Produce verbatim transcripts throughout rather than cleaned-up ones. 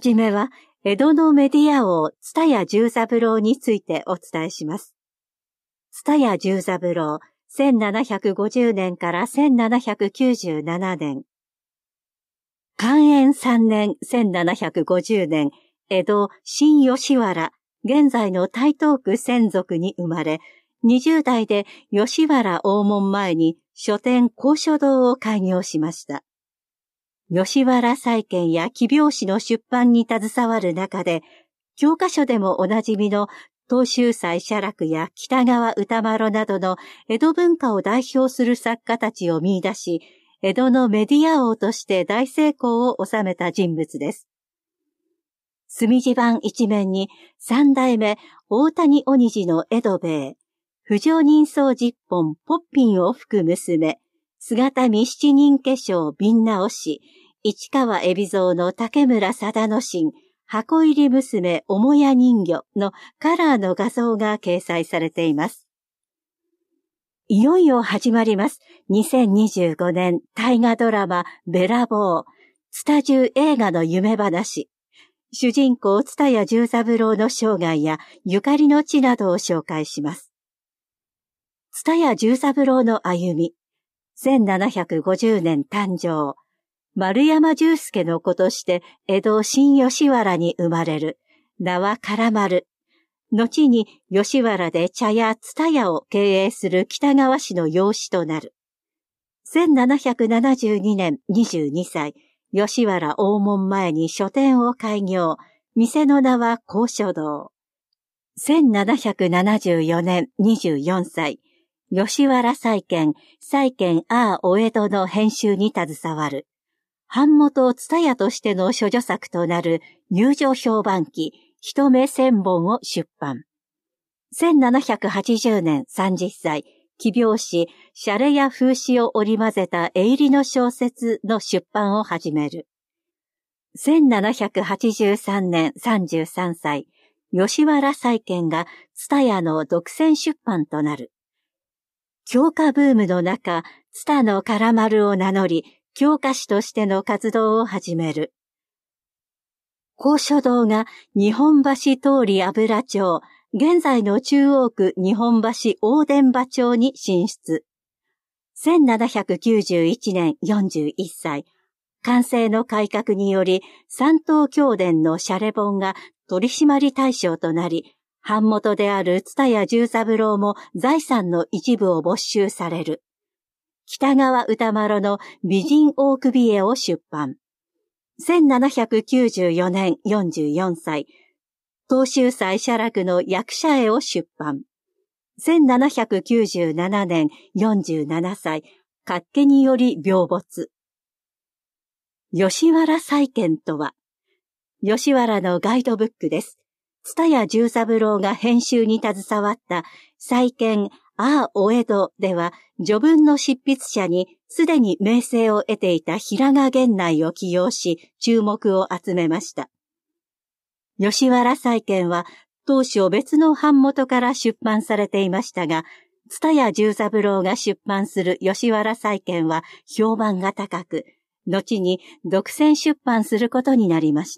じめは、江戸のメディア王、蔦屋重三郎についてお伝えします。蔦屋重三郎、せんななひゃくごじゅうねんからせんななひゃくきゅうじゅうななねん。寛延さんねん、せんななひゃくごじゅうねん、江戸新吉原、現在の台東区専属に生まれ、にじゅう代で吉原大門前に書店高書堂を開業しました。吉原債券や記表紙の出版に携わる中で、教科書でもおなじみの東秀斎写楽や北川歌麿などの江戸文化を代表する作家たちを見出し、江戸のメディア王として大成功を収めた人物です。墨地版一面に三代目大谷鬼次の江戸兵衛、不常人相十本ポッピンを吹く娘、姿見七人化粧瓶直し、市川海老蔵の竹村貞之進、箱入り娘母屋人魚のカラーの画像が掲載されています。いよいよ始まります。にせんにじゅうごねん大河ドラマべらぼう、蔦重映画の夢話。主人公蔦屋重三郎の生涯やゆかりの地などを紹介します。蔦屋重三郎の歩み。せんななひゃくごじゅうねん誕生。丸山重助の子として江戸新吉原に生まれる。名は唐丸。後に吉原で茶屋蔦屋を経営する北川氏の養子となる。せんななひゃくななじゅうにねんにじゅうにさい、吉原大門前に書店を開業。店の名は高書堂。せんななひゃくななじゅうよねんにじゅうよんさい、吉原債券、債券ああお江戸の編集に携わる。版元蔦屋としての処女作となる友情評判記、一目千本を出版。せんななひゃくはちじゅうねんさんじゅっさい、記表紙、シャレや風刺を織り交ぜた絵入りの小説の出版を始める。せんななひゃくはちじゅうさんねんさんじゅうさんさい、吉原債券が蔦屋の独占出版となる。狂歌ブームの中、蔦の唐丸を名乗り、狂歌師としての活動を始める。高書堂が日本橋通り油町、現在の中央区日本橋大伝馬町に進出。せんななひゃくきゅうじゅういちねんよんじゅういっさい、寛政の改革により三東京伝のシャレ本が取締対象となり、版元である蔦屋重三郎も財産の一部を没収される。北川歌麿の美人大首絵を出版。せんななひゃくきゅうじゅうよねんよんじゅうよんさい、東秀斎写楽の役者絵を出版。せんななひゃくきゅうじゅうななねんよんじゅうななさい、脚気により病没。吉原債券とは、吉原のガイドブックです。蔦屋重三郎が編集に携わった債券ああお江戸では、序文の執筆者にすでに名声を得ていた平賀源内を起用し、注目を集めました。吉原債券は当初別の版元から出版されていましたが、蔦屋重三郎が出版する吉原債券は評判が高く、後に独占出版することになりました。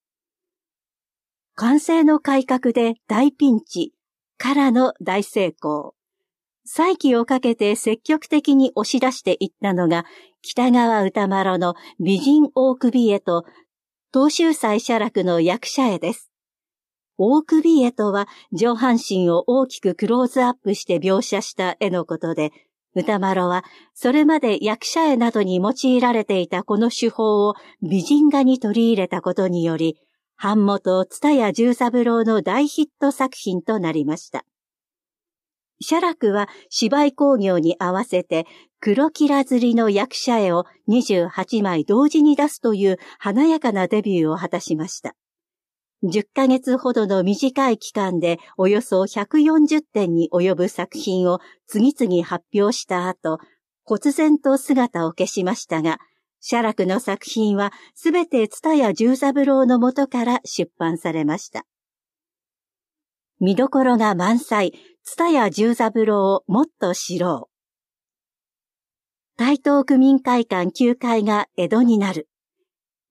寛政の改革で大ピンチからの大成功。再起をかけて積極的に押し出していったのが北川歌麿の美人大首絵と東秀斎写楽の役者絵です。大首絵とは上半身を大きくクローズアップして描写した絵のことで、歌麿はそれまで役者絵などに用いられていたこの手法を美人画に取り入れたことにより、版元蔦屋重三郎の大ヒット作品となりました。写楽は芝居興行に合わせて黒きら刷りの役者絵をにじゅうはちまい同時に出すという華やかなデビューを果たしました。じゅっかげつほどの短い期間でおよそひゃくよんじゅってんに及ぶ作品を次々発表した後、忽然と姿を消しましたが、写楽の作品はすべて蔦屋重三郎の元から出版されました。見どころが満載、蔦屋重三郎をもっと知ろう。台東区民会館きゅうかいが江戸になる。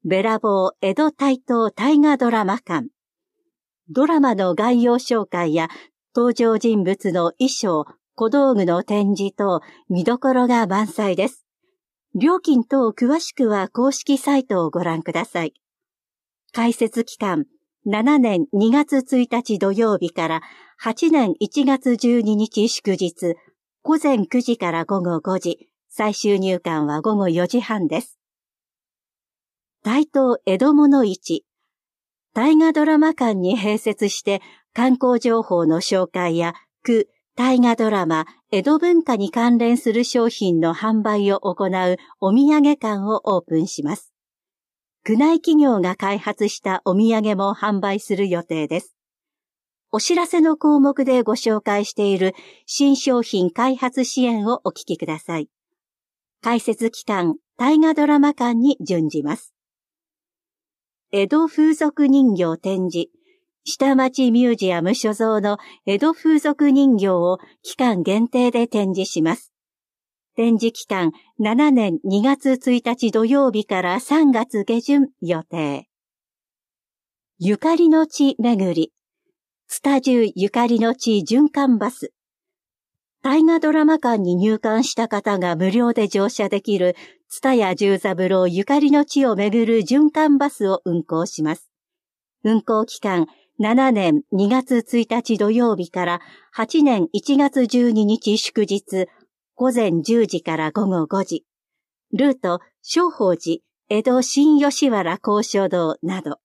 べらぼう江戸台東大河ドラマ館。ドラマの概要紹介や登場人物の衣装、小道具の展示等見どころが満載です。料金等詳しくは公式サイトをご覧ください。開設期間、ななねんにがつついたち土曜日からはちねんいちがつじゅうににち祝日、午前くじから午後ごじ、最終入館は午後よじはんです。台東江戸物市。大河ドラマ館に併設して観光情報の紹介や区、大河ドラマ、江戸文化に関連する商品の販売を行うお土産館をオープンします。区内企業が開発したお土産も販売する予定です。お知らせの項目でご紹介している新商品開発支援をお聞きください。開設期間、大河ドラマ館に準じます。江戸風俗人形展示。下町ミュージアム所蔵の江戸風俗人形を期間限定で展示します。展示期間ななねんにがつついたち土曜日からさんがつげじゅん予定。ゆかりの地巡り。ツタジュゆかりの地循環バス。大河ドラマ館に入館した方が無料で乗車できる蔦屋重三郎ゆかりの地を巡る循環バスを運行します。運行期間ななねんにがつついたち土曜日からはちねんいちがつじゅうににち祝日、午前じゅうじから午後ごじ。ルート、正法寺、江戸新吉原高所堂など。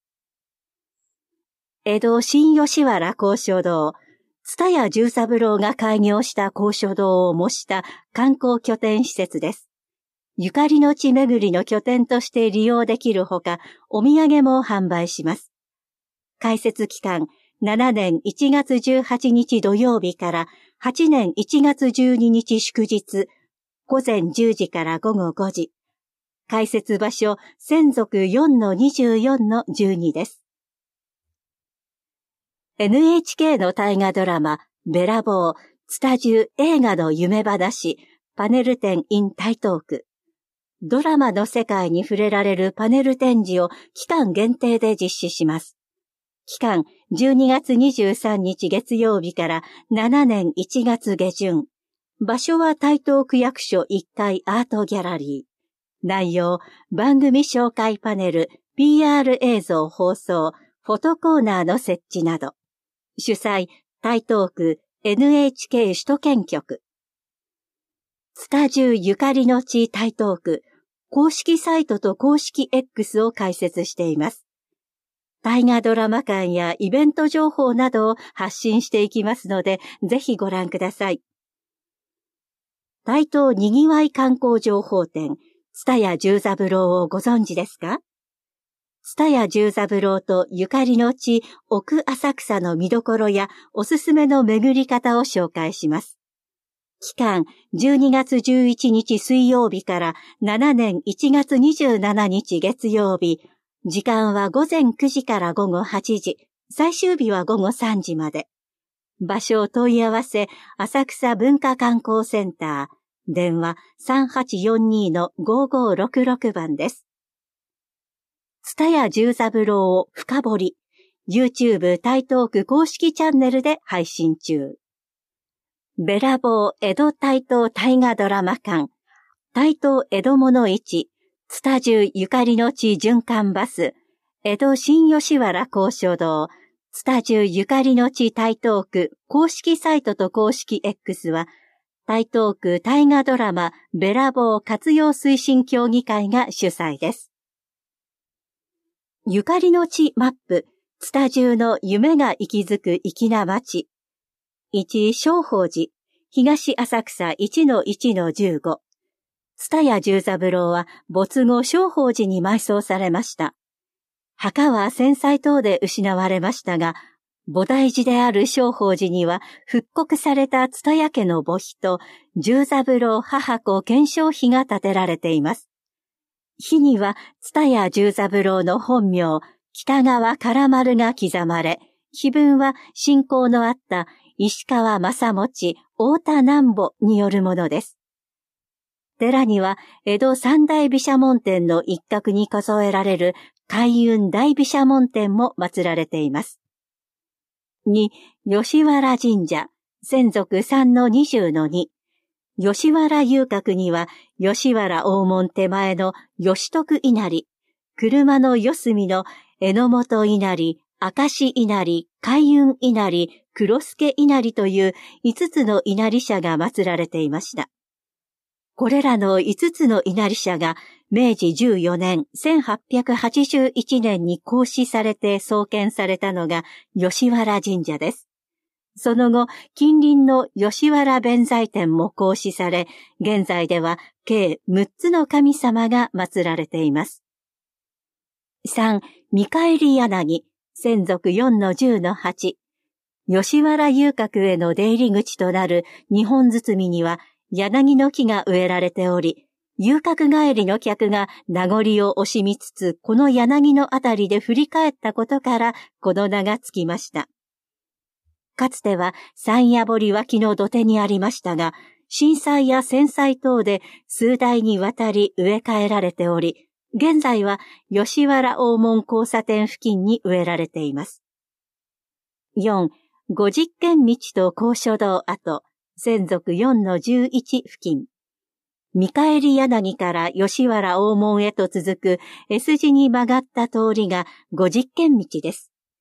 江戸新吉原高所堂、蔦屋重三郎が開業した高所堂を模した観光拠点施設です。ゆかりの地巡りの拠点として利用できるほか、お土産も販売します。開設期間、ななねんいちがつじゅうはちにち土曜日からはちねんいちがつじゅうににち祝日、午前じゅうじから午後ごじ。開設場所、専属 よんのにじゅうよんのじゅうに です。エヌエイチケー の大河ドラマ、べらぼう、ツタジュ映画の夢話、パネル展 in 台東区。ドラマの世界に触れられるパネル展示を期間限定で実施します。期間じゅうにがつにじゅうさんにち月曜日からななねんいちがつげじゅん。場所は台東区役所いっかいアートギャラリー。内容、番組紹介パネル、ピーアール 映像放送、フォトコーナーの設置など。主催、台東区 エヌエイチケー 首都圏局。ツタジュゆかりの地台東区、公式サイトと公式 X を開設しています。大河ドラマ館やイベント情報などを発信していきますので、ぜひご覧ください。台東にぎわい観光情報展、蔦屋重三郎をご存知ですか？蔦屋重三郎とゆかりの地、奥浅草の見どころやおすすめの巡り方を紹介します。期間、じゅうにがつじゅういちにち水曜日からななねんいちがつにじゅうしちにち月曜日、時間はごぜんくじから午後はちじ、最終日は午後さんじまで。場所を問い合わせ、浅草文化観光センター、電話 さんはちよんに のごごろくろく 番です。蔦屋重三郎を深掘り、YouTube 台東区公式チャンネルで配信中。べらぼう江戸台東大河ドラマ館、台東江戸物市、ツタジュゆかりの地循環バス、江戸新吉原高所堂、ツタジュゆかりの地台東区公式サイトと公式 X は、台東区大河ドラマべらぼう活用推進協議会が主催です。ゆかりの地マップ、ツタジュの夢が息づく粋な街。いち正法寺、東浅草 いちのいちのじゅうご。蔦屋重三郎は没後正法寺に埋葬されました。墓は戦災等で失われましたが、菩提寺である正法寺には復刻された蔦屋家の墓碑と重三郎母子顕彰碑が建てられています。碑には蔦屋重三郎の本名、北川唐丸が刻まれ、碑文は親交のあった石川正持、太田南母によるものです。 寺には江戸三大毘沙門天の一角に数えられる開運大毘沙門天も祀られています。に、吉原神社、先族さんのにじゅうのに。吉原遊郭には吉原大門手前の吉徳稲荷、車の四隅の榎本稲荷、明石稲荷、開運稲荷、黒助稲荷という五つの稲荷社が祀られていました。これらの五つの稲荷社がめいじじゅうよねん、せんはっぴゃくはちじゅういちねんに公示されて創建されたのが吉原神社です。その後、近隣の吉原弁財天も公示され、現在では計むっつの神様が祀られています。さん、見返り柳、先族よんのじゅうのはち。吉原遊郭への出入り口となる日本包みには柳の木が植えられており、遊郭帰りの客が名残を惜しみつつ、この柳のあたりで振り返ったことからこの名がつきました。かつては山野堀脇の土手にありましたが、震災や戦災等で数代にわたり植え替えられており、現在は吉原大門交差点付近に植えられています。よん、五十間道と高所堂跡、先族よんのじゅういち付近。見返り柳から吉原大門へと続く S 字に曲がった通りが五十間道です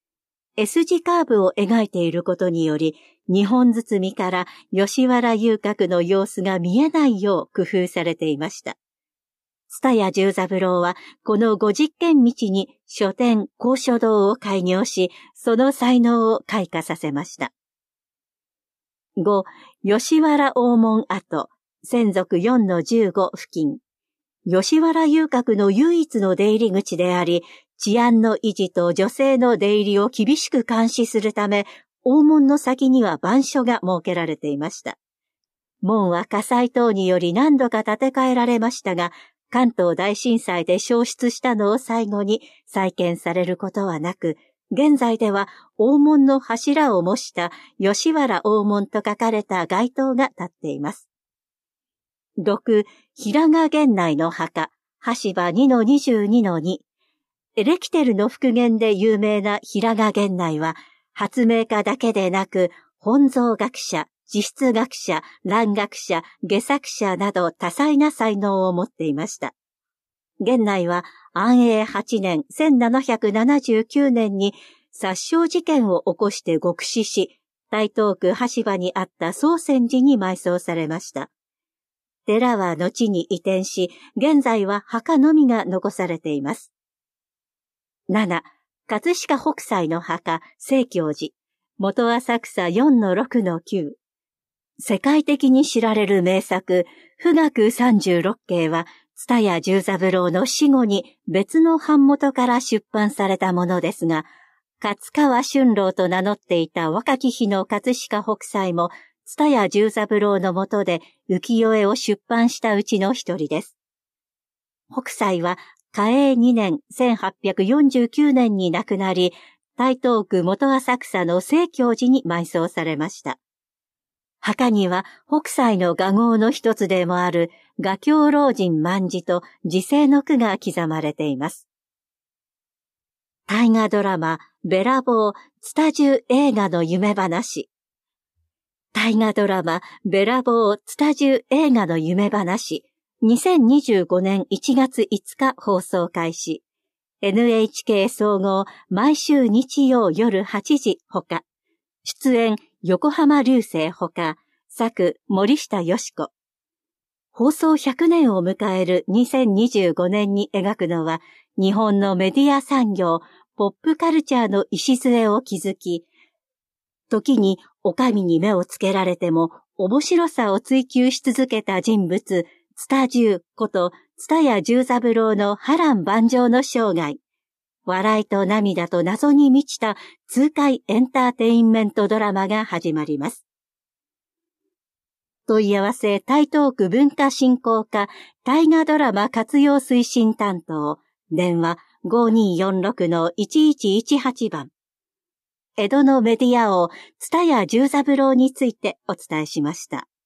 。S 字カーブを描いていることにより、日本包みから吉原遊郭の様子が見えないよう工夫されていました。蔦屋十三郎はこの五十間道に書店高所堂を開業し、その才能を開花させました。ご、吉原大門跡、先族よんのじゅうご付近。吉原遊郭の唯一の出入り口であり、治安の維持と女性の出入りを厳しく監視するため、大門の先には番所が設けられていました。門は火災等により何度か建て替えられましたが、関東大震災で焼失したのを最後に再建されることはなく、現在では大門の柱を模した吉原大門と書かれた街灯が立っています。ろく、平賀源内の墓、橋場にのにじゅうにのに。レキテルの復元で有名な平賀源内は、発明家だけでなく、本草学者、地質学者、蘭学者、下作者など多彩な才能を持っていました。源内は安永はちねんせんななひゃくななじゅうきゅうねんに殺傷事件を起こして獄死し、台東区橋場にあった宗泉寺に埋葬されました。寺は後に移転し、現在は墓のみが残されています。なな、葛飾北斎の墓、清鏡寺、元浅草よんのろくのきゅう。世界的に知られる名作、富岳三十六景は、蔦屋十三郎の死後に別の版元から出版されたものですが、勝川春郎と名乗っていた若き日の葛飾北斎も、蔦屋十三郎の下で浮世絵を出版したうちの一人です。北斎は、嘉永にねんせんはっぴゃくよんじゅうきゅうねんに亡くなり、台東区元浅草の清鏡寺に埋葬されました。墓には北斎の画号の一つでもある画狂老人万字と時世の句が刻まれています。大河ドラマべらぼう蔦重映画の夢話。大河ドラマべらぼう蔦重映画の夢話。にせんにじゅうごねんいちがついつか放送開始。エヌエイチケー 総合毎週日曜夜はちじほか。出演横浜流星ほか、作森下よし子。放送ひゃくねんを迎えるにせんにじゅうごねんに描くのは、日本のメディア産業、ポップカルチャーの礎を築き、時にお上に目をつけられても面白さを追求し続けた人物、蔦重こと蔦屋十三郎の波乱万丈の生涯。笑いと涙と謎に満ちた痛快エンターテインメントドラマが始まります。問い合わせ台東区文化振興課大河ドラマ活用推進担当電話 ごにーよんろくのいちいちいちはち 番。江戸のメディア王蔦屋十三郎についてお伝えしました。